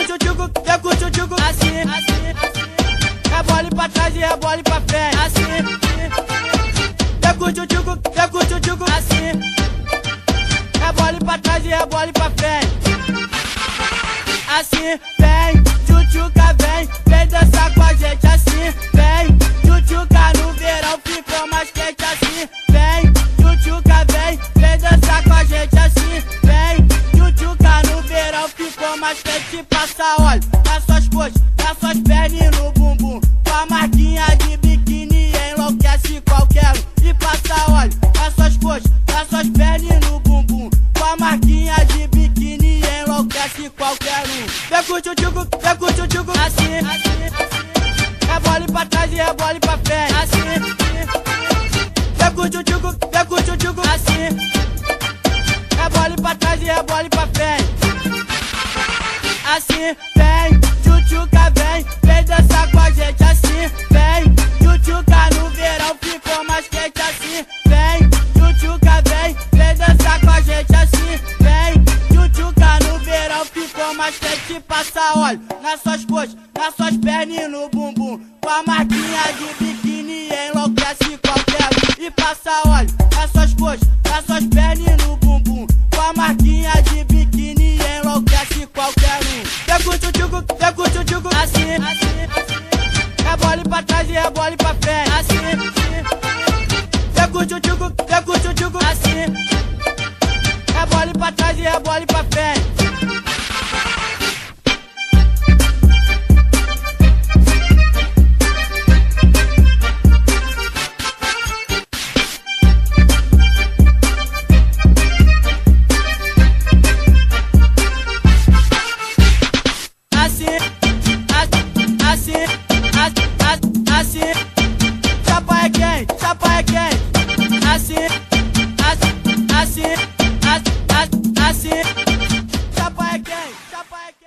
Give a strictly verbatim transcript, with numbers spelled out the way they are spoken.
tchutchuco, vem com tchutchuco, assim, assim, assim. Rebole pra trás e rebole pra frente, assim. Vem com tchutchuco, vem com tchutchuco, assim. Rebole pra trás e rebole pra frente, assim. Vem, tchutchuca, vem, vem dançar com a gente, assim. Vem, tchutchuca no verão ficou mais quente, assim. Vem, tchutchuca, vem, vem dançar com a gente, assim. Vem, tchutchuca no verão ficou mais quente. Passa óleo nas suas coxas, nas suas pernas e no bumbum. Com a marquinha de biquíni enlouquece qualquer um. E passa óleo nas suas coxas, nas suas pernas e no bumbum. Com a marquinha de biquíni enlouquece qualquer um. Vem com o tchutchuco, vem com o tchutchuco, assim, assim, assim. Rebole pra trás e rebole pra frente, assim. Vem com o tchutchuco, vem com o tchutchuco, assim. Rebole pra trás e rebole pra frente, assim. Vem, tchutchuca, vem, vem dançar com a gente, assim. Vem, tchutchuca no verão ficou mais quente, assim. Vem, tchutchuca, vem, vem dançar com a gente, assim. Vem, tchutchuca no verão ficou mais quente. Passa óleo nas suas coxas, nas suas pernas e no bumbum. Com a marquinha de biquíni enlouquece qualquer um. E passa óleo nas suas coxas, nas suas pernas e no bumbum. Com a marquinha de biquíni enlouquece qualquer um. Vem com